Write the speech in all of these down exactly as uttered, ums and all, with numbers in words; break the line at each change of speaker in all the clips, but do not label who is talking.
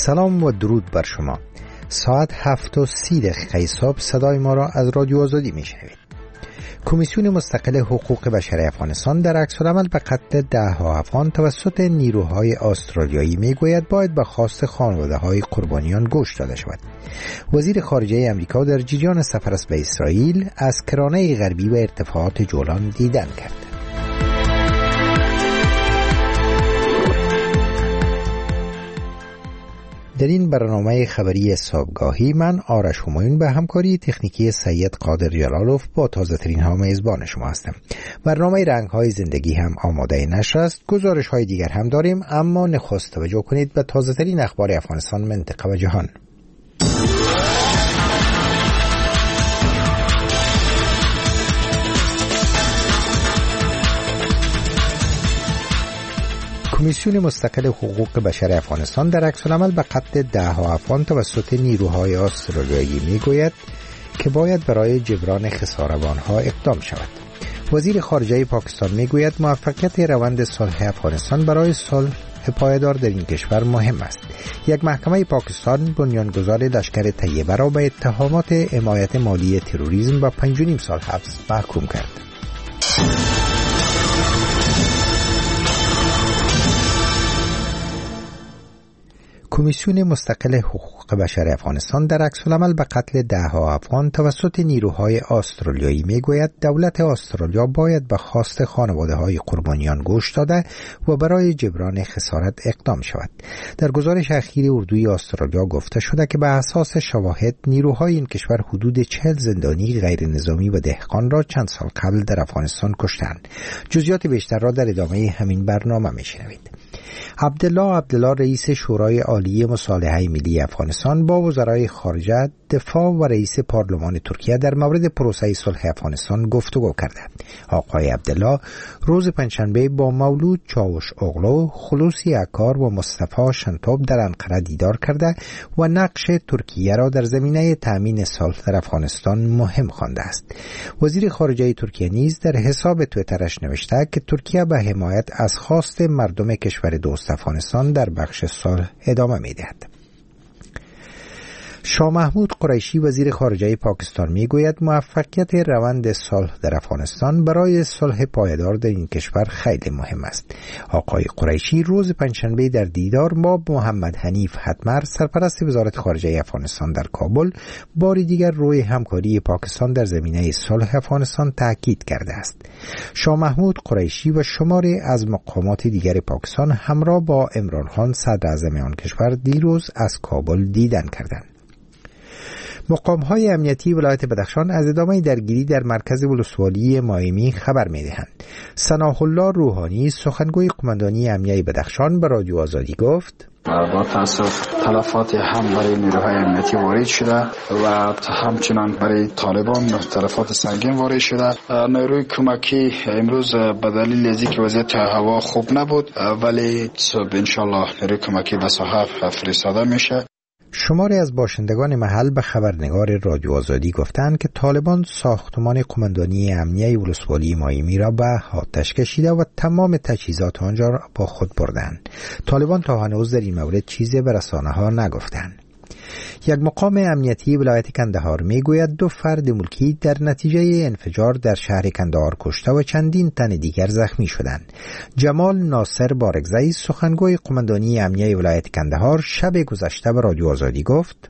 سلام و درود بر شما. ساعت هفت و سی دقیقه صبح صدای ما را از رادیو آزادی میشنوید. کمیسیون مستقل حقوق بشر افغانستان در عکس‌العمل به قتل ده ها افغان توسط نیروهای استرالیایی میگوید باید به خواست خانواده‌های قربانیان گوش داده شود. وزیر خارجه امریکا در جریان سفرش به اسرائیل از کرانه غربی و ارتفاعات جولان دیدن کرد. در این برنامه خبری صبحگاهی من آرش همایون به همکاری تکنیکی سید قادر جلالوف با تازه ترین ها میزبان شما هستم. برنامه رنگ های زندگی هم آماده نشر است. گزارش های دیگر هم داریم، اما نخست توجه کنید به تازه ترین اخبار افغانستان، منطقه و جهان. کمیسیون مستقل حقوق بشر افغانستان در عکس‌العمل به قتل ده ها افغان توسط نیروهای استرالیایی میگوید که باید برای جبران خسارات آنها اقدام شود. وزیر خارجه پاکستان میگوید موفقیت روند صلح افغانستان برای صلح پایدار در این کشور مهم است. یک محکمه پاکستان بنیانگذار لشکر طیبه را به اتهامات حمایت مالی تروریسم با پنج و نیم سال حبس محکوم کرد. کمیسیون مستقل حقوق بشر افغانستان در عکس‌العمل به قتل ده ها افغان توسط نیروهای استرالیایی میگوید دولت استرالیا باید به خواست خانواده‌های قربانیان گوش داده و برای جبران خسارات اقدام شود. در گزارش اخیر اردوی استرالیا گفته شده که به اساس شواهد نیروهای این کشور حدود چهل زندانی غیر نظامی و دهقان را چند سال قبل در افغانستان کشتند. جزئیات بیشتر را در ادامه همین برنامه میشنوید. عبدالله عبدالله رئیس شورای عالی مصالحه ملی افغانستان با وزرای خارجه، دفاع و رئیس پارلمان ترکیه در مورد پروسه صلح افغانستان گفتگو کرده. آقای عبدالله روز پنجشنبه با مولود چاوش اغلو، خلوصی اکار و مصطفی شنتوب در انقره دیدار کرده و نقش ترکیه را در زمینه تامین صلح در افغانستان مهم خوانده است. وزیر خارجه ترکیه نیز در حساب توییترش نوشته که ترکیه به حمایت از خواست مردم کشور دوست افغانستان در بخش صلح ادامه می‌دهد. شاه محمود قریشی وزیر خارجه پاکستان میگوید موفقیت روند صلح در افغانستان برای صلح پایدار در این کشور خیلی مهم است. آقای قریشی روز پنجشنبه در دیدار با محمد حنیف حتمر سرپرست وزارت خارجه افغانستان در کابل باری دیگر روی همکاری پاکستان در زمینه صلح افغانستان تاکید کرده است. شاه محمود قریشی و شماری از مقامات دیگر پاکستان همراه با عمران خان صدر اعظم آن کشور دیروز از کابل دیدن کردند. مقام‌های امنیتی ولایت بدخشان از ادامه درگیری در مرکز ولسوالی مایمی خبر می‌دهند. ثناء الله روحانی سخنگوی قماندانی امنیتی بدخشان به رادیو آزادی گفت:
با تاسف تلفات هم برای نیروهای امنیتی وارد شده و همچنان برای طالبان تلفات سنگین وارد شده. نیروی کمکی امروز به دلیل از اینکه وضعیت هوا خوب نبود ولی صبح انشالله نیروی کمکی به ساحه فرستاده میشه.
شماری از باشندگان محل به خبرنگار رادیو آزادی گفتند که طالبان ساختمان قماندانی امنیتی ولسوالی مایمی را به آتش کشیده و تمام تجهیزات آنجا را با خود بردند. طالبان تا هنوز در این مورد چیزی به رسانه‌ها نگفتند. یک مقام امنیتی ولایت کندهار میگوید دو فرد ملکی در نتیجه انفجار در شهر کندهار کشته و چندین تن دیگر زخمی شدند. جمال ناصر بارگزئی سخنگوی قماندانی امنیتی ولایت کندهار شب گذشته به رادیو آزادی گفت: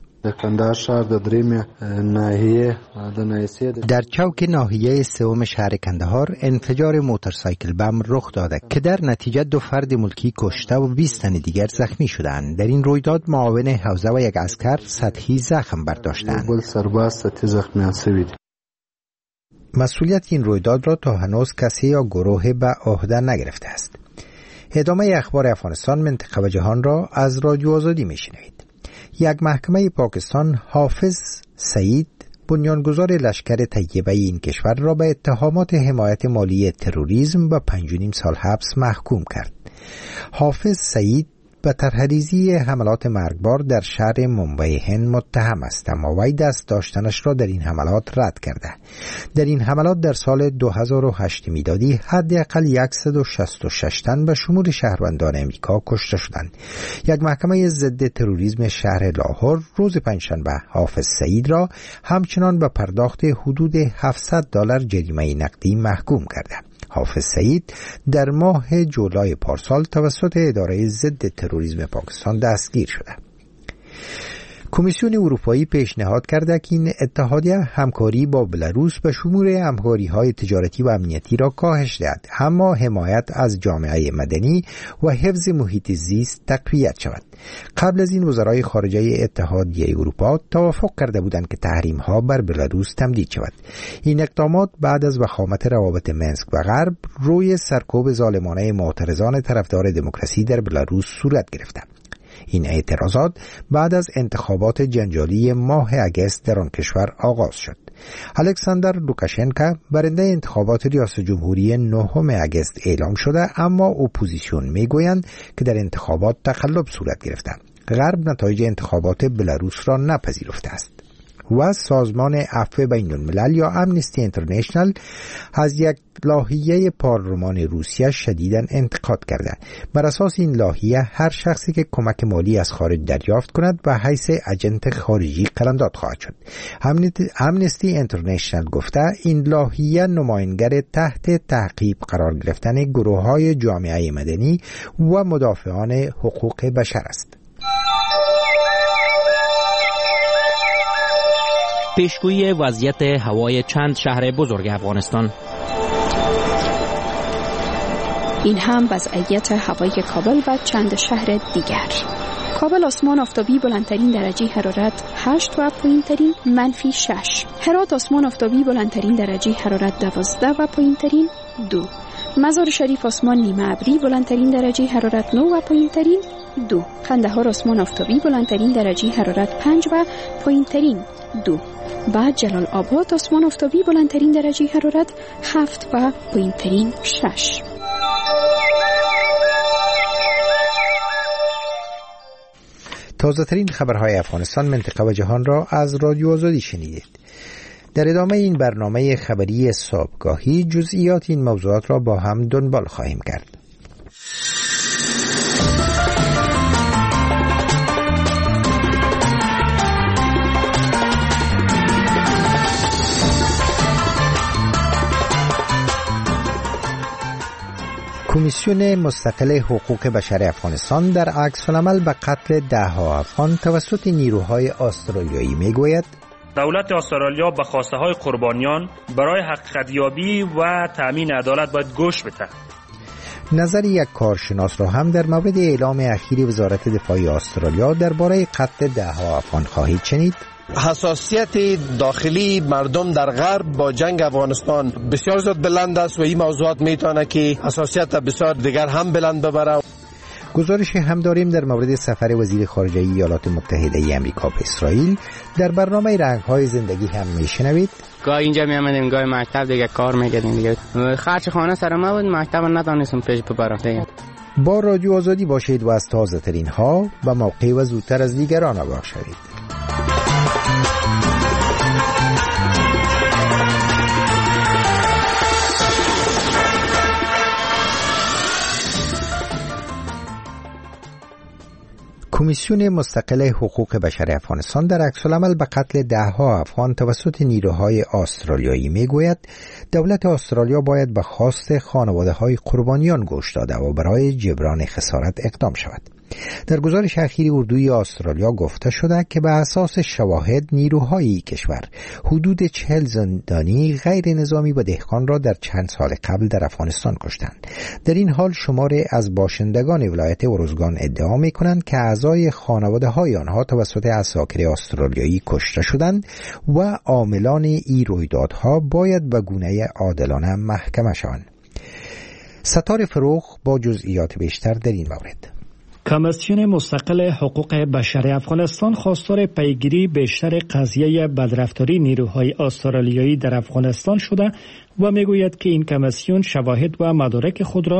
در چوک ناحیه سوم شهر کندهار انفجار موتورسایکل بم رخ داده که در نتیجه دو فرد ملکی کشته و بیست تن دیگر زخمی شدند. در این رویداد معاون حوزه و یک عسکر سطحی زخم برداشتند. مسئولیت این رویداد را تا هنوز کسی یا گروه به عهده نگرفته است. ادامه اخبار افغانستان، منطقه و جهان را از رادیو آزادی میشنوید. یک محکمه پاکستان حافظ سعید بنیانگذار لشکر طیبه این کشور را به اتهامات حمایت مالی تروریسم به پنج و نیم سال حبس محکوم کرد. حافظ سعید به طرح‌ریزی حملات مرگبار در شهر ممبئی هند متهم است، اما وی دست داشتنش را در این حملات رد کرده. در این حملات در سال دو هزار و هشت میلادی حداقل صد و شصت و شش تن به شمول شهروندان امریکا کشته شدند. یک محکمه ضد تروریسم شهر لاهور روز پنجشنبه حافظ سعید را همچنان به پرداخت حدود هفتصد دلار جریمه نقدی محکوم کرده. حافظ سعید در ماه جولای پارسال توسط اداره ضد تروریسم پاکستان دستگیر شده. کمیسیون اروپایی پیشنهاد کرده که این اتحادیه همکاری با بلاروس به شمول همکاری‌های تجارتی و امنیتی را کاهش دهد، اما حمایت از جامعه مدنی و حفظ محیط زیست تقویت شود. قبل از این وزرای خارجه اتحادیه اروپا توافق کرده بودند که تحریم‌ها بر بلاروس تمدید شود. این اقدامات بعد از وخامت روابط منسک و غرب روی سرکوب ظالمانه معترضان طرفدار دموکراسی در بلاروس صورت گرفته. این اعتراضات بعد از انتخابات جنجالی ماه اگست در آن کشور آغاز شد. الکساندر لوکاشنکو برنده انتخابات ریاست جمهوری نهم اگست اعلام شده، اما اپوزیسیون میگویند که در انتخابات تقلب صورت گرفته. غرب نتایج انتخابات بلاروس را نپذیرفته است و سازمان عفو بین الملل یا امنستی اینترنشنال از یک لایحه پارلمان روسیه شدیداً انتقاد کرده. بر اساس این لایحه هر شخصی که کمک مالی از خارج دریافت کند به حیث اجنت خارجی قلمداد خواهد شد. امنستی اینترنشنال گفته این لایحه نمایانگر تحت تعقیب قرار گرفتن گروه‌های جامعه مدنی و مدافعان حقوق بشر است.
پیشگویی وضعیت هوای چند شهر بزرگ افغانستان.
این هم وضعیت هوای کابل و چند شهر دیگر. کابل آسمان آفتابی بلندترین درجه حرارت هشت و پایینترین منفی شش. هرات آسمان آفتابی بلندترین درجه حرارت دوازده و پایینترین دو. مزار شریف آسمان نیمه ابری بلندترین درجه حرارت نه و پایینترین دو. قندهار آسمان آفتابی بلندترین درجه حرارت پنج و پایینترین دو. بعد جلال آباد آسمان آفتابی بلندترین درجه حرارت هفت و پایینترین شش.
تازه ترین خبرهای افغانستان، منطقه و جهان را از رادیو آزادی شنیدید. در ادامه این برنامه خبری صبحگاهی جزئیات این موضوعات را با هم دنبال خواهیم کرد. کمیسیون مستقل حقوق بشر افغانستان در عکس العمل به قتل ده ها افغان توسط نیروهای استرالیایی میگوید
دولت استرالیا به خواسته های قربانیان برای حقیقت‌یابی و تامین عدالت باید گوش بده.
نظر یک کارشناس را هم در مورد اعلام اخیر وزارت دفاع استرالیا درباره قتل ده ها افغان خواهید شنید.
حساسیت داخلی مردم در غرب با جنگ افغانستان بسیار زیاد بلند است و این موضوعات میتونه که حساسیت بسیار دیگر هم بلند ببره.
گزارش هم داریم در مورد سفر وزیر خارجه ایالات متحده ای آمریکا به اسرائیل. در برنامه رنگ‌های زندگی هم میشنوید.
گاه اینجا میامدیم گاه مکتب دیگه کار میکردیم دیگه خرج خانه سر ما بود، مکتب نتونستم پیش ببرم دیگه.
با رادیو آزادی باشید و از تازه ترین ها و موقع و زودتر از دیگران آگاه شوید. کمیسیون مستقل حقوق بشر افغانستان در عکس‌العمل به قتل ده ها افغان توسط نیروهای استرالیایی میگوید دولت استرالیا باید به خواست خانواده‌های قربانیان گوش داده و برای جبران خسارت اقدام شود. در گزارش اخیر اردوی استرالیا گفته شده که به اساس شواهد نیروهای کشور حدود چهل زندانی غیر نظامی و دهقان را در چند سال قبل در افغانستان کشتند. در این حال شماری از باشندگان ولایت اروزگان ادعا می‌کنند که اعضای خانواده‌های آنها توسط عساکر استرالیایی کشته شدند و عاملان این رویدادها باید به گونه عادلانه محکمه شوند. ستار فروغ با جزئیات بیشتر در این مورد.
کمیسیون مستقل حقوق بشر افغانستان خواستار پیگیری بیشتر قضیه بدرفتاری نیروهای استرالیایی در افغانستان شده و میگوید که این کمیسیون شواهد و مدارک خود را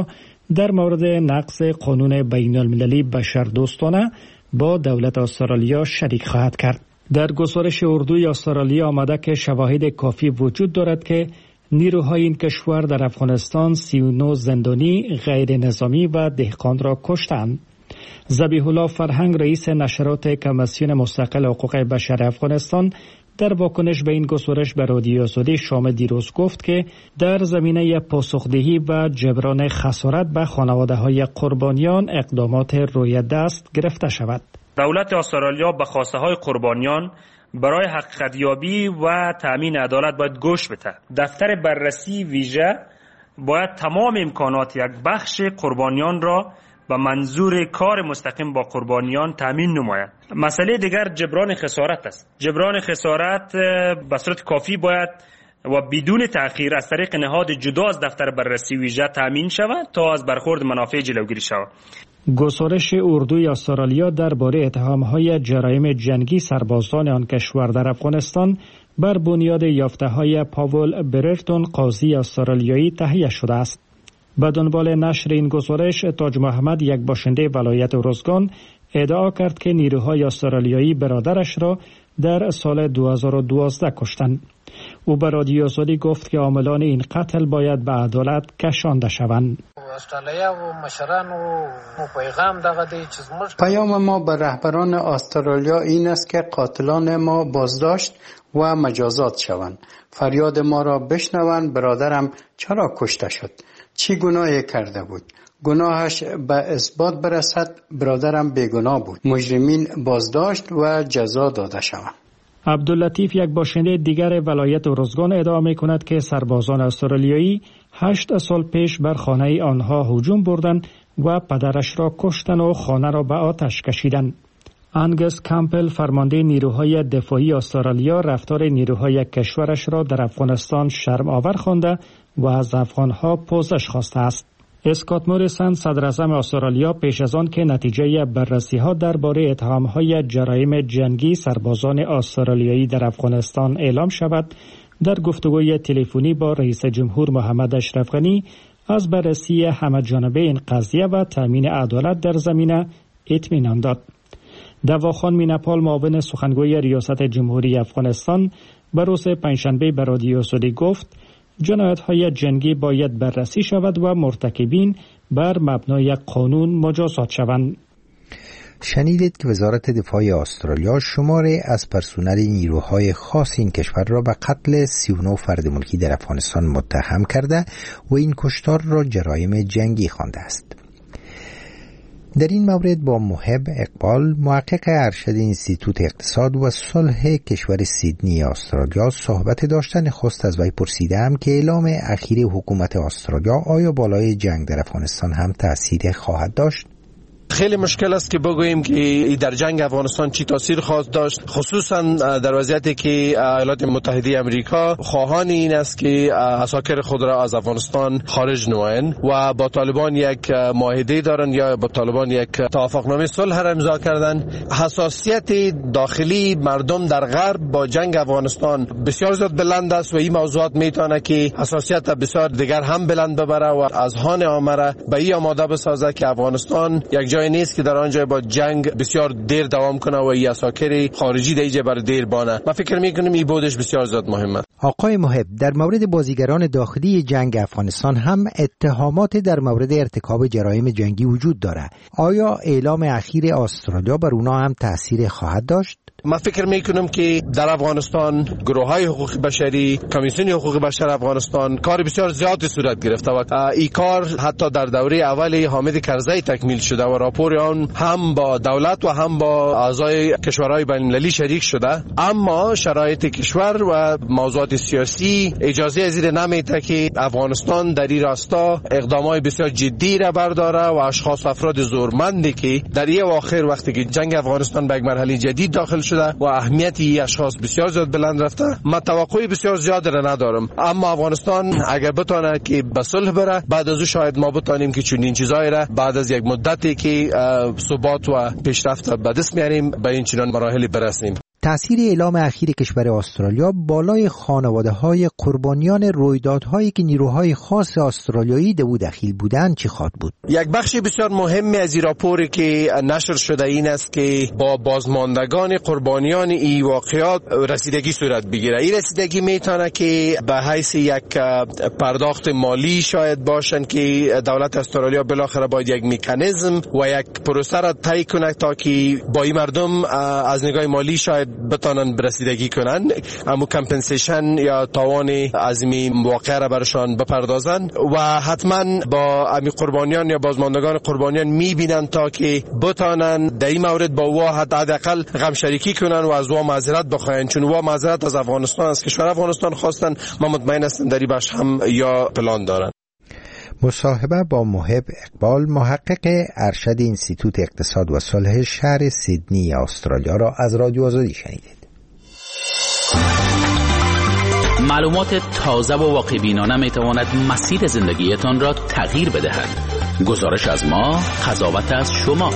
در مورد نقض قانون بین المللی بشردوستانه با دولت استرالیا شریک خواهد کرد. در گزارش اردوی استرالیا آمده که شواهد کافی وجود دارد که نیروهای این کشور در افغانستان سی و نه زندانی غیر نظامی و دهقان را کشتند. ذبیح الله فرهنگ رئیس نشرات کمیسیون مستقل حقوق بشر افغانستان در واکنش به این گزارش به رادیو آزادی شام دیروز گفت که در زمینه پاسخدهی و جبران خسارت به خانواده‌های قربانیان اقدامات روی دست گرفته شود.
دولت استرالیا به خواسته های قربانیان برای حقیقت‌یابی و تامین عدالت باید گوش بده. دفتر بررسی ویژه باید تمام امکانات یک بخش قربانیان را به منظور کار مستقیم با قربانیان تامین نماید. مسئله دیگر جبران خسارت است. جبران خسارت به صورت کافی باید و بدون تأخیر از طریق نهاد جدا از دفتر بررسی ویژه تامین شود تا از برخورد منافع جلوگیری شود.
گزارش اردوی استرالیا درباره اتهام‌های جرایم جنگی سربازان آن کشور در افغانستان بر بنیاد یافته‌های پاول بررتون قاضی استرالیایی تهیه شده است. به دنبال نشر این گزارش تاج محمد یک باشنده ولایت اروزگان ادعا کرد که نیروهای استرالیایی برادرش را در سال دو هزار و دوازده کشتند. او به رادیو آزادی گفت که عاملان این قتل باید به عدالت کشانده شوند.
پیام ما به رهبران استرالیا این است که قاتلان ما بازداشت و مجازات شوند. فریاد ما را بشنوند. برادرم چرا کشته شد؟ چی گناهی کرده بود؟ گناهش به اثبات برسد. برادرم بیگناه بود. مجرمین بازداشت و جزا داده شوند.
عبداللطیف یک باشنده دیگر ولایت اروزگان ادعا می کند که سربازان استرالیایی هشت سال پیش بر خانه آنها هجوم بردند و پدرش را کشتند و خانه را به آتش کشیدند. انگس کامپل فرمانده نیروهای دفاعی استرالیا رفتار نیروهای کشورش را در افغانستان شرم آور خوانده و از افغانها پوزش خواسته است. اسکات موریسن صدر اعظم استرالیا پیش از آن که نتیجه بررسی‌ها درباره اتهام‌های جرایم جنگی سربازان استرالیایی در افغانستان اعلام شود، در گفتگوی تلفنی با رئیس جمهور محمد اشرف غنی از بررسی همه‌جانبه این قضیه و تامین عدالت در زمینه اطمینان داد. دواخان میناپال معاون سخنگوی ریاست جمهوری افغانستان به روز پنجشنبه به رادیو آزادی گفت جنایت‌های جنگی باید بررسی شود و مرتکبین بر مبنای قانون مجازات شوند.
شنیدید که وزارت دفاع استرالیا شماره از پرسنل نیروهای خاص این کشور را به قتل سی و نه فرد ملکی در افغانستان متهم کرده و این کشتار را جرایم جنگی خوانده است. در این مورد با محب اقبال محقق ارشد انستیتوت اقتصاد و صلح کشور سیدنی استرالیا صحبت داشتن نخست از وی پرسیدم که اعلام اخیر حکومت استرالیا آیا بالای جنگ در افغانستان هم تأثیر خواهد داشت؟
خیلی مشکل است که بگوییم که در جنگ افغانستان چی تاثیر خواهد داشت، خصوصا در وضعیتی که ایالات متحده آمریکا خواهان این است که عساکر خود را از افغانستان خارج نمایند و با طالبان یک معاهده دارند یا با طالبان یک توافقنامه صلح را امضا کردند. حساسیت داخلی مردم در غرب با جنگ افغانستان بسیار زیاد بلند است و این موضوعات میتونه که حساسیت بسیار دیگر هم بلند ببره و اذهان عامه را به این آماده بسازه که افغانستان یک جای نیست که در آنجا با جنگ بسیار دیر دوام کنه و این عساکر خارجی دیگه بر دیر بانه. من فکر میکنم این بودش بسیار زیاد مهمه.
آقای محب، در مورد بازیگران داخلی جنگ افغانستان هم اتهامات در مورد ارتکاب جرایم جنگی وجود داره. آیا اعلام اخیر استرالیا بر اونا هم تأثیر خواهد داشت؟
من فکر میکنم که در افغانستان گروه‌های حقوق بشری، کمیسیون حقوق بشر افغانستان کار بسیار زیادی صورت گرفته و این کار حتی در دوره اول حامد کرزی تکمیل شده و راپور آن هم با دولت و هم با اعضای کشورهای بین‌المللی شریک شده، اما شرایط کشور و موضوعات سیاسی اجازه از این نمیده که افغانستان در این راستا اقدامات بسیار جدی را برداره و اشخاص و افراد زورمندی که در این اواخر وقتی که جنگ افغانستان به یک مرحله جدید داخل شده و اهمیت این اشخاص بسیار زیاد بلند رفته، من توقعی بسیار زیاد را ندارم. اما افغانستان اگر بتونه که به صلح بره، بعد از او شاید ما بتونیم که چنین چیزایی را بعد از یک مدتی که ثبات و پیشرفت به دست میاریم به این چنین مراحلی برسیم.
تأثیر اعلام اخیر کشور استرالیا بالای خانواده‌های قربانیان رویدادهایی که نیروهای خاص استرالیایی در او دخیل بودند چی خواهد بود؟
یک بخش بسیار مهمی از این راپوری که نشر شده این است که با بازماندگان قربانیان این واقعات رسیدگی صورت بگیره. این رسیدگی میتونه که به حیث یک پرداخت مالی شاید باشن که دولت استرالیا بالاخره باید یک مکانیزم و یک پروسه را طی کنه تا که با این مردم از نگاه مالی شاید بتانن برسیدگی کنن، اما کمپنسیشن یا تاوان از این واقعه را برشان بپردازن و حتما با امی قربانیان یا بازماندگان قربانیان میبینن تا که بتانن در این مورد با وا حداقل غم شریکی کنن و از وا معذرت بخواین، چون وا معذرت از افغانستان از کشور افغانستان خواستن. ما مطمئن هستم در این بخش هم یا پلان دارن.
مصاحبه با محب اقبال، محقق ارشد انستیتوت اقتصاد و صلح شهر سیدنی استرالیا را از رادیو آزادی شنیدید.
معلومات تازه و واقع‌بینانه میتواند مسیر زندگیتان را تغییر بدهد. گزارش از ما، قضاوت از شما.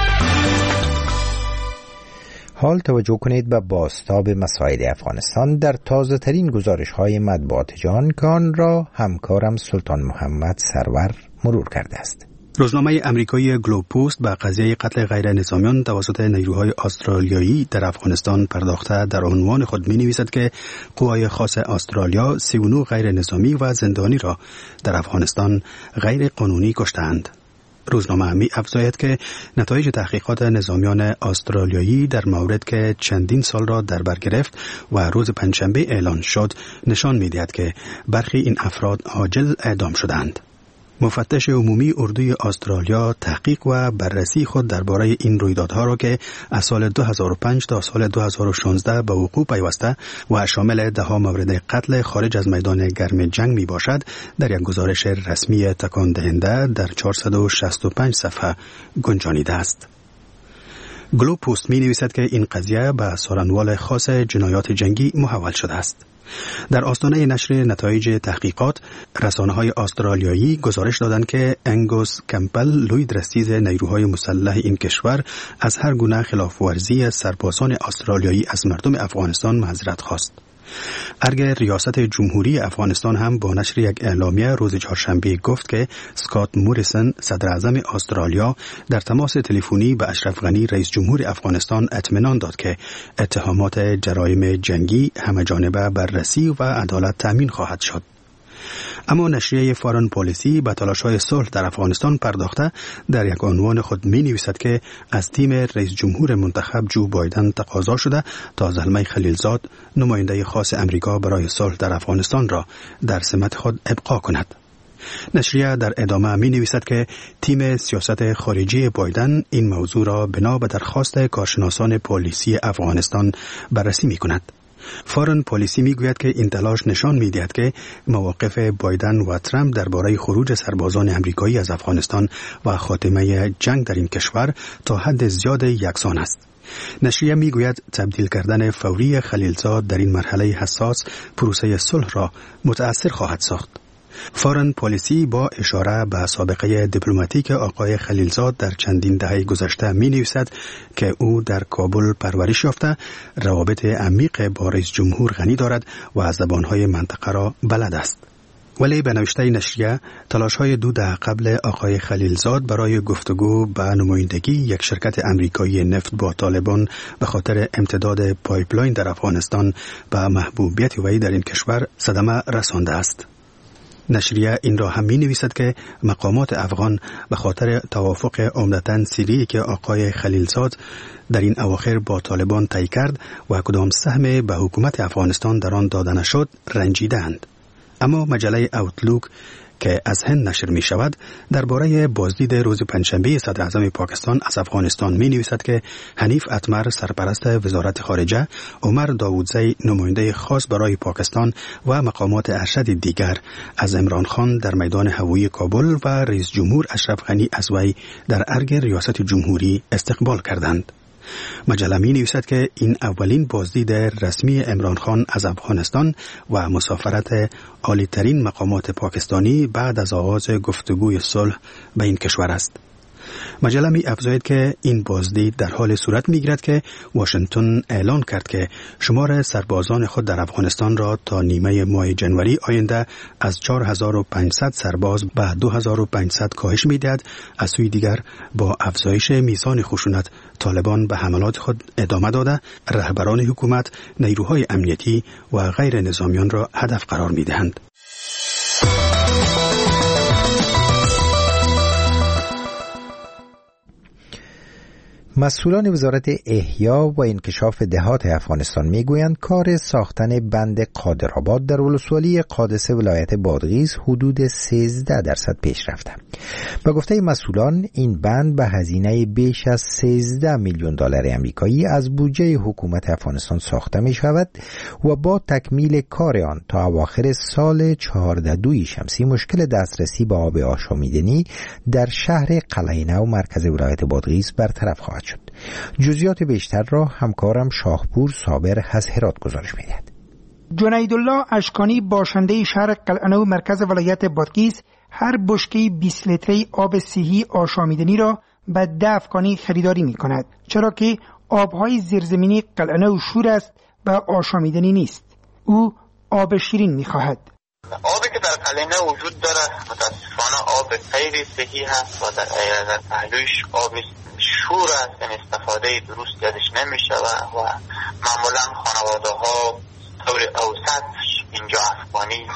حال توجه کنید به بازتاب مسائل افغانستان در تازه ترین گزارش های مطبوعات جهان که آن را همکارم سلطان محمد سرور مرور کرده است.
روزنامه امریکایی گلوب پست به قضیه قتل غیر نظامیان توسط نیروهای استرالیایی در افغانستان پرداخته در عنوان خود می نویسد که قوای خاص استرالیا سی و نه غیر نظامی و زندانی را در افغانستان غیر قانونی کشتند. روزنامه می افزاید که نتایج تحقیقات نظامیان استرالیایی در مورد که چندین سال را در بر گرفت و روز پنجشنبه اعلان شد نشان می دهد که برخی این افراد عاجل اعدام شدند. مفتش عمومی اردوی استرالیا تحقیق و بررسی خود درباره این رویدادها را که از سال دو هزار و پنج تا سال دو هزار و شانزده به وقوع پیوسته و شامل ده ها مورد قتل خارج از میدان گرم جنگ می باشد در یک گزارش رسمی تکان دهنده در چهارصد و شصت و پنج صفحه گنجانیده است. گلوب پست می نویسد که این قضیه به سارنوال خاص جنایات جنگی محول شده است. در آستانه نشر نتایج تحقیقات، رسانه‌های استرالیایی گزارش دادند که انگوس کمپل، لوی درستیز نیروهای مسلح این کشور، از هر گونه خلاف‌ورزی سربازان استرالیایی از مردم افغانستان معذرت خواست. ارگ ریاست جمهوری افغانستان هم با نشر یک اعلامیه روز چهارشنبه گفت که اسکات موریسن، صدر اعظم استرالیا، در تماس تلفنی به اشرف غنی، رئیس جمهور افغانستان، اطمینان داد که اتهامات جرایم جنگی همه‌جانبه بررسی و عدالت تأمین خواهد شد. اما نشریه فارن پالیسی به تلاش‌های صلح در افغانستان پرداخته در یک عنوان خود می نویسد که از تیم رئیس جمهور منتخب جو بایدن تقاضا شده تا زلمه خلیلزاد، نماینده خاص امریکا برای صلح در افغانستان را در سمت خود ابقا کند. نشریه در ادامه می نویسد که تیم سیاست خارجی بایدن این موضوع را بنا به درخواست کارشناسان پالیسی افغانستان بررسی می کند. فارن پالیسی میگوید که این تلاش نشان میدهد که مواقف بایدن و ترامپ درباره خروج سربازان امریکایی از افغانستان و خاتمه جنگ در این کشور تا حد زیاد یکسان است. نشریه میگوید تبدیل کردن فوری خلیلزاد در این مرحله حساس پروسه صلح را متأثر خواهد ساخت. فارن پالیسی با اشاره به سابقه دیپلماتیک آقای خلیلزاد در چندین دهه گذشته می نویسد که او در کابل پرورش یافته، روابط عمیق با رئیس جمهور غنی دارد و از زبانهای منطقه را بلد است. ولی به نوشته نشریه، تلاش‌های دو دهه قبل آقای خلیلزاد برای گفتگو به نمایندگی یک شرکت امریکایی نفت با طالبان به خاطر امتداد پایپلاین در افغانستان به محبوبیت وی در این کشور صدمه رسانده است. نشریه این را هم می نویسد که مقامات افغان به خاطر توافق عمدتاً سری که آقای خلیلزاد در این اواخر با طالبان طی کرد و کدام سهم به حکومت افغانستان در آن داده نشد رنجیدند. اما مجله اوتلوک که از هند نشر می شود درباره بازدید روز پنجشنبه صدر اعظم پاکستان از افغانستان می نویسد که حنیف اتمر، سرپرست وزارت خارجه، عمر داوودزی، نماینده خاص برای پاکستان و مقامات ارشد دیگر از عمران خان در میدان هوایی کابل و رئیس جمهور اشرف غنی از وی در ارگ ریاست جمهوری استقبال کردند. مجله می نویسد که این اولین بازدید رسمی عمران خان از افغانستان و مسافرت عالی ترین مقامات پاکستانی بعد از آغاز گفتگوی صلح به این کشور است. مجله می افزاید که این بازدید در حال صورت می گیرد که واشنگتن اعلان کرد که شمار سربازان خود در افغانستان را تا نیمه ماه جنوری آینده از چهار هزار و پانصد سرباز به دو هزار و پانصد کاهش می دهد. از سوی دیگر با افزایش میزان خشونت طالبان به حملات خود ادامه داده، رهبران حکومت نیروهای امنیتی و غیر نظامیان را هدف قرار می دهند.
مسئولان وزارت احیا و انکشاف دهات افغانستان میگویند کار ساختن بند قادرآباد در ولسوالی قادس ولایت بادغیس حدود سیزده درصد پیش رفته. به گفته مسئولان این بند به هزینه بیش از سیزده میلیون دلار آمریکایی از بودجه حکومت افغانستان ساخته می شود و با تکمیل کار آن تا اواخر سال چهارده دوی شمسی مشکل دسترسی به آب آشامیدنی در شهر قلعه نو مرکز ولایت بادغیس برطرف خواهد شد. جزئیات بیشتر را همکارم شاهپور صابر از هرات گزارش می‌دهد.
جنیدالله اشکانی باشنده شهر قلعه نو مرکز ولایت بادغیس هر بشکه بیست لیتری آب صحی آشامیدنی را به ده افغانی خریداری می‌کند، چرا که آب‌های زیرزمینی قلعه نو شور است و آشامیدنی نیست. او آب شیرین می‌خواهد.
آبی که در قلعه نو وجود دارد متاسفانه آب غیر صحی هست و در در پهلویش آب شور است، یعنی استفاده درست ازش نمیشه و معمولا خانواده ها طور اوسط اینجا افغانی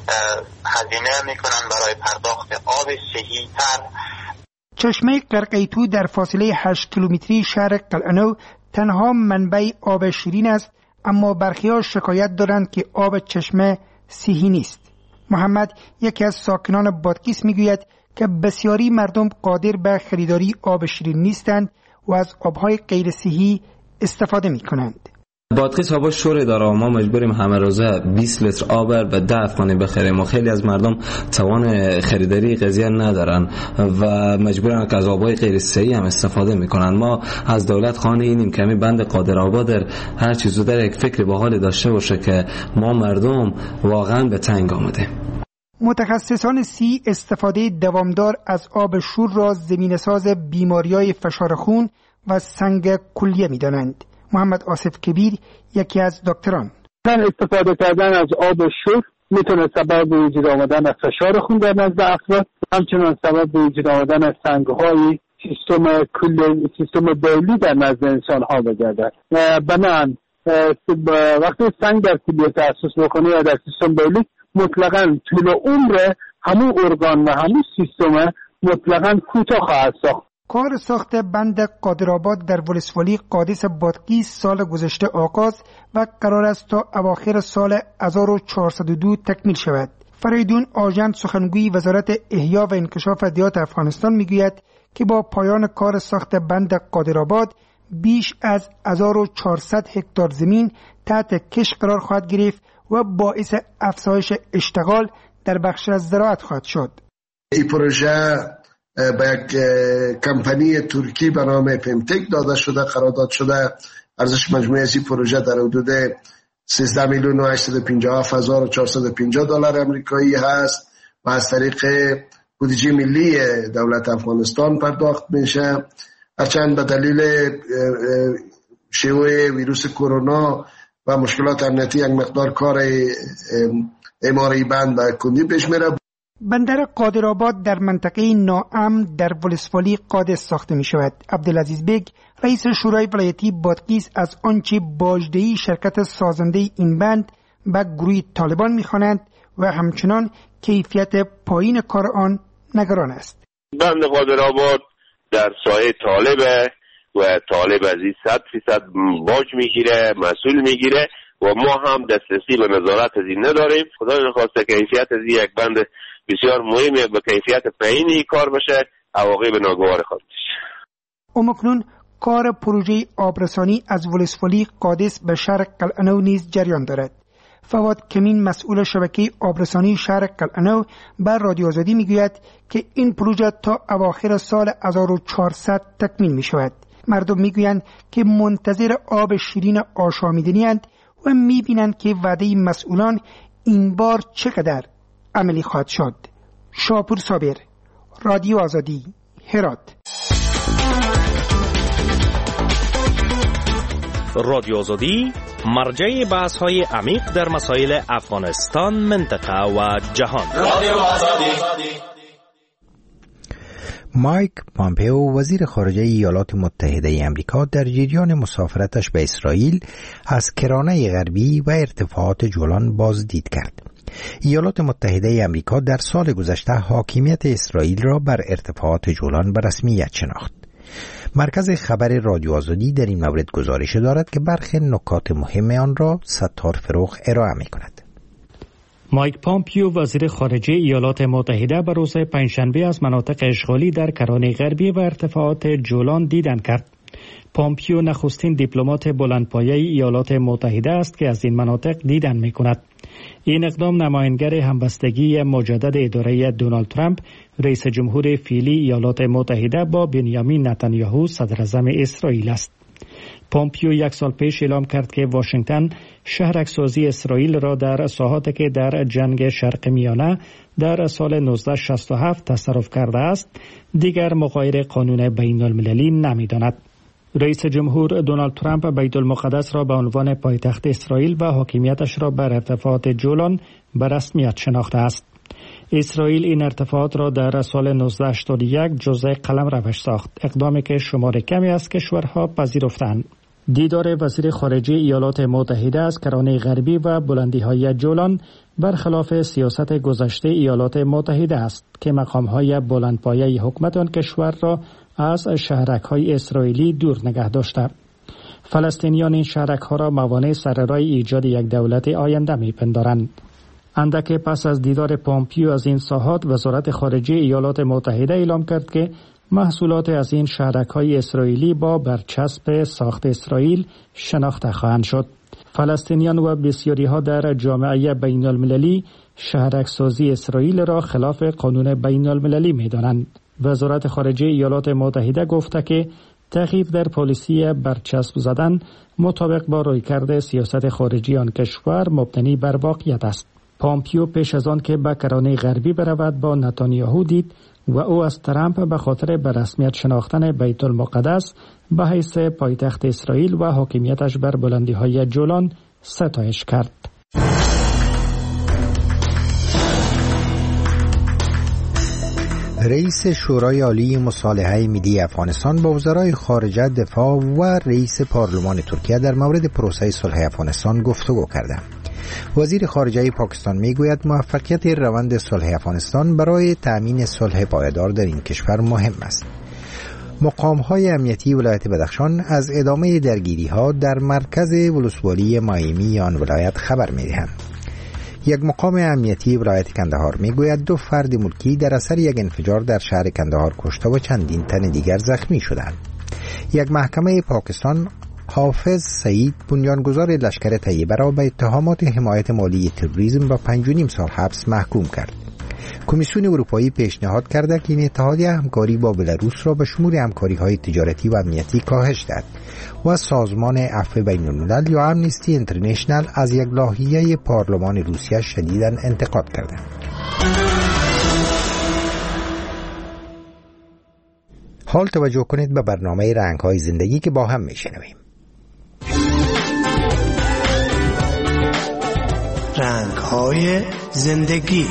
هزینه میکنن برای پرداخت آب صحی تر.
چشمه قرقیتو در فاصله هشت کیلومتری شهر قلعه نو تنها منبع آب شیرین است، اما برخی‌ها شکایت دارند که آب چشمه صحی نیست. محمد یکی از ساکنان بادغیس میگوید که بسیاری مردم قادر به خریداری آب شیرین نیستند و از آبهای غیر صحی استفاده می کنند.
بادغیس هوا شوری داره و ما مجبوریم همه روزه بیست لیتر آب به ده افغانی بخریم و خیلی از مردم توان خریداری قضیه ندارن و مجبورن که از آبهای غیر صحی هم استفاده میکنن. ما از دولت خانه اینیم که همین بند قادرآباد هر چیزو در یک فکر به حال داشته باشه که ما مردم واقعا به تنگ آمده.
متخصصان سی استفاده دوامدار از آب شور را زمینه‌ساز بیماری‌های فشار خون و سنگ کلیه می‌دانند. محمد آصف کبیر یکی از دکتران:
استفاده کردن از آب شور میتونه سبب به وجود آمدن از فشار خون در نزد افراد، همچنین سبب به وجود آمدن از سنگ‌های سیستم کلیه سیستم بولی در نزد انسان‌ها بگردد. بنابراین وقتی سنگ در کلیه تأسیس بکنه یا در سیستم بولی مطلقاً طول عمر همون ارگان و همون سیستم مطلقاً کوتاه خواهد ساخت.
کار ساخت بند قادرآباد در ولسوالی قادس بادغیس سال گذشته آغاز و قرار است تا اواخر سال هزار و چهارصد و دو تکمیل شود. فریدون آژن سخنگوی وزارت احیا و انکشاف دهات افغانستان میگوید که با پایان کار ساخت بند قادرآباد بیش از هزار و چهارصد هکتار زمین تحت کشت قرار خواهد گرفت و باعث افزایش اشتغال در بخش از زراعت خواهد شد.
این پروژه به یک کمپانی ترکی به نام پمتک داده شده، قرارداد شده. ارزش مجموعی از این پروژه در حدود سیزده میلیون و هشتصد و پنجاه و هفت هزار و چهارصد و پنجاه دلار آمریکایی هست و از طریق بودجه ملی دولت افغانستان پرداخت میشه. هرچند به دلیل شیوع ویروس کرونا و مشکلات امنیتی یک مقدار کار اعماری بند به کندی پیش میره.
بندر قادرآباد در منطقه ناامن در ولسوالی قادس ساخته می شود. عبدالعزیز بیگ رئیس شورای ولایتی بادغیس از آنچه باجدهی شرکت سازنده این بند به گروه طالبان می خوانند و همچنان کیفیت پایین کار آن نگران است.
بند قادرآباد در سایه طالبه و طالب از این صد فیصد باج میگیره، مسئول میگیره و ما هم دسترسی به نظارت از این نداریم. خدا نخواسته کیفیت از این یک بند بسیار مهمه به کیفیت پایینی کار بشه، عواقب ناگوار خواهد بشه.
اکنون کار پروژه آبرسانی از ولسوالی قادس به شهر قلعه نو نیز جریان دارد. فواد کمین مسئول شبکه آبرسانی شهر قلعه نو بر رادیو آزادی میگوید که این پروژه تا اواخر سال هزار و چهارصد تکمیل می شود. مردم میگویند که منتظر آب شیرین آشامیدنی اند و میبینند که وعده مسئولان این بار چقدر عملی خواهد شد. شاپور صابر، رادیو آزادی، هرات.
رادیو آزادی مرجع بحث های عمیق در مسائل افغانستان، منطقه و جهان. رادیو آزادی.
مایک پامپئو وزیر خارجه ایالات متحده آمریکا در جریان مسافرتش به اسرائیل از کرانه غربی و ارتفاعات جولان بازدید کرد. ایالات متحده آمریکا در سال گذشته حاکمیت اسرائیل را بر ارتفاعات جولان به رسمیت شناخت. مرکز خبر رادیو آزادی در این مورد گزارش دارد که برخی نکات مهم آن را ستار فروغ ارائه می کند.
مایک پامپیو وزیر خارجه ایالات متحده به روز پنجشنبه از مناطق اشغالی در کرانه غربی و ارتفاعات جولان دیدن کرد. پامپیو نخستین دیپلمات بلندپایه ایالات متحده است که از این مناطق دیدن می کند. این اقدام نمایانگر همبستگی مجدد اداره دونالد ترامپ رئیس جمهور فعلی ایالات متحده با بنیامین نتانیاهو صدر اعظم اسرائیل است. پامپیو یک سال پیش اعلام کرد که واشنگتن شهرک‌سازی اسرائیل را در ساحاتی که در جنگ شرق میانه در سال نوزده شصت و هفت تصرف کرده است دیگر مغایر قانون بین المللی نمی‌داند. رئیس جمهور دونالد ترامپ بیت المقدس را به عنوان پایتخت اسرائیل و حاکمیتش را بر ارتفاعات جولان به رسمیت شناخته است. اسرائیل این ارتفاعات را در سال نوزده هشتاد و یک جزء قلمروش ساخت، اقدامی که شمار کمی از کشورها پذیرفتند. دیدار وزیر خارجه ایالات متحده از کرانه غربی و بلندی‌های جولان برخلاف سیاست گذشته ایالات متحده است که مقام‌های بلندپایه حکومت آن کشور را از شهرک‌های اسرائیلی دور نگه داشته. فلسطینیان این شهرک‌ها را موانع سر راه ایجاد یک دولت آینده می‌پندارند. اندک پس از دیدار پامپیو از این ساحات، وزارت خارجه ایالات متحده اعلام کرد که محصولات از این شهرک‌های اسرائیلی با برچسب ساخت اسرائیل شناخته خواهند شد. فلسطینیان و بسیاری‌ها در جامعه بین المللی شهرک‌سازی اسرائیل را خلاف قانون بین المللی می‌دانند. وزارت خارجه ایالات متحده گفته که تغییر در پالیسی برچسب زدن مطابق با رویکرد سیاست خارجی آن کشور مبتنی بر واقعیت است. پامپیو پیش از آن که به کرانه غربی برود با نتانیاهو دید و او از ترامپ به خاطر به رسمیت شناختن بیت المقدس به حیث پایتخت اسرائیل و حاکمیتش بر بلندی‌های جولان ستایش کرد.
رئیس شورای عالی مصالحه ملی افغانستان با وزرای خارجه، دفاع و رئیس پارلمان ترکیه در مورد پروسه صلح افغانستان گفتگو کردند. وزیر خارجه پاکستان میگوید موفقیت روند صلح افغانستان برای تأمین صلح پایدار در این کشور مهم است. مقام‌های امنیتی ولایت بدخشان از ادامه درگیری‌ها در مرکز ولسوالی مایمی آن ولایت خبر می‌دهند. یک مقام امنیتی ولایت کندهار میگوید دو فرد ملکی در اثر یک انفجار در شهر کندهار کشته و چندین تن دیگر زخمی شدند. یک محکمه پاکستان حافظ سعید، بنیانگذار لشکر طیبه را به اتهامات حمایت مالی تروریسم با پنج و نیم سال حبس محکوم کرد. کمیسیون اروپایی پیشنهاد کرده که این اتحادیه همکاری با بلاروس را به شمول همکاری‌های تجارتی و امنیتی کاهش دهد و سازمان عفو بین الملل یا امنیستی اینترنشنال از یک لایحه پارلمان روسیه شدیداً انتقاد کرده. حال توجه کنید به برنامه رنگ‌های زندگی که با هم میشنویم.
رنگ‌های زندگی.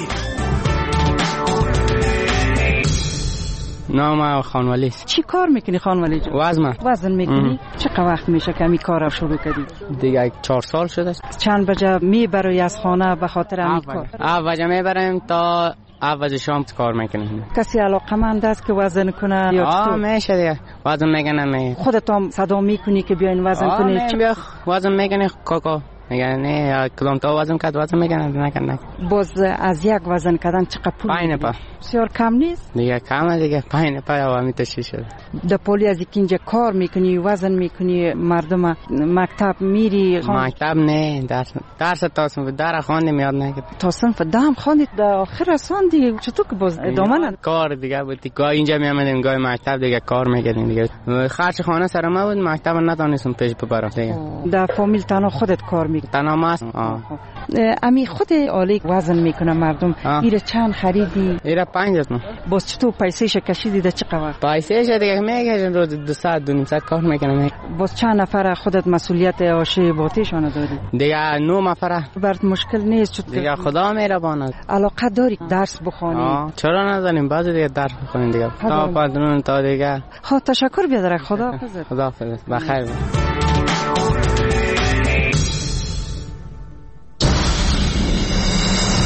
نام خانوالی.
چی کار میکنی خانوالی جان؟
وزن
وزن میکنی؟ چقدر وقت میشه که می کار رو شروع کردی؟
دیگه چهار سال شده.
چند بجه میبری از خانه به خاطر همین کار؟
اوجه میبریم تا اوج شام کار میکنیم.
کسی علاقمند است که وزن کنه یا
آه میشه دیگه وزن میکنه. می
خودت هم صدا میکنی که بیاین وزن کنی؟
آه بیا وزن میکنی کاکا میگه نه کدام تا وزن کرد وزن میکنه نکنه.
باز از یک وزن کردن چقدر پول؟
پنج پا.
بسیار کم نیست؟
دیگه کمه دیگه پنج پا یا همین تشی شده.
در پولی از اینجا کار میکنی وزن میکنی مردم مکتب میری؟
مکتب نه درس درس تاسم در خواندم یاد نگرفتم.
تاسم فدام خواندید در آخر رساندی چطور که باز ادامه نداد؟
کار دیگه بود. گاه اینجا میامدیم گاه مکتب دیگه کار میکردیم دیگه. خرج خانه سر ما بود مکتب نتونستم پیش ببرم دیگه.
در فامیل تنها خودت کار میکنی؟
تنها است.
امی خود آلی وزن میکنه مردم. ایره چند خریدی؟
ایره پنج است.
باز چطور پیسهش کشیدی ده چه قوار؟
پیسهش دیگه میگه روز دو ساعت دو نیم ساعت کار میکنم.
باز چند نفر خودت مسئولیت آشه باتیشانو داری؟
دیگه نه نفر.
برات مشکل نیست چطور؟
دیگه خدا مهربان است.
علاقه داری درس بخونی؟
چرا نزنیم بعضی دیگه درس بخونیم دیگه. تا پادرون تا دیگه.
خب تشکر بیادر. خدا حافظ.
خدا حافظ. بخیر.